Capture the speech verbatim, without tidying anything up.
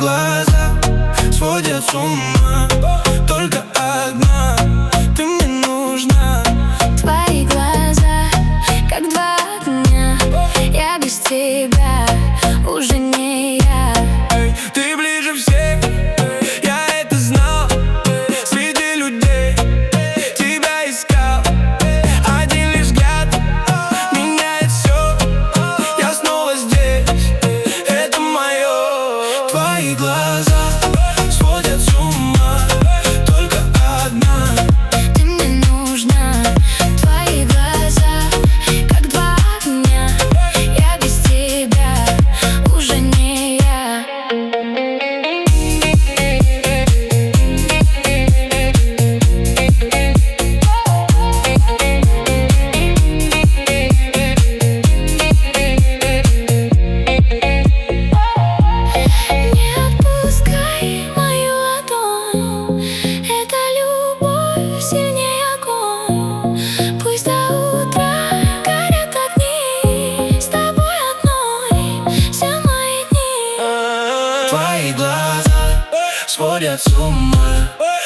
глаза сводят с ума. Только одна ты мне нужна. Твои глаза, как два огня. Я без тебя уже не я. Ты ближе всех, я это знал. Среди людей тебя искал. Один лишь взгляд меняет все. Я снова здесь, это мое. Твои глаза сводят с ума. Только одна Ты мне нужна. Твои глаза, как два огня. Я без тебя уже не я. Не отпускай мою ладонь. Эта любовь сильнее огонь. Пусть до утра горят огни. С тобой одной все мои дни. Твои глаза сводят с ума.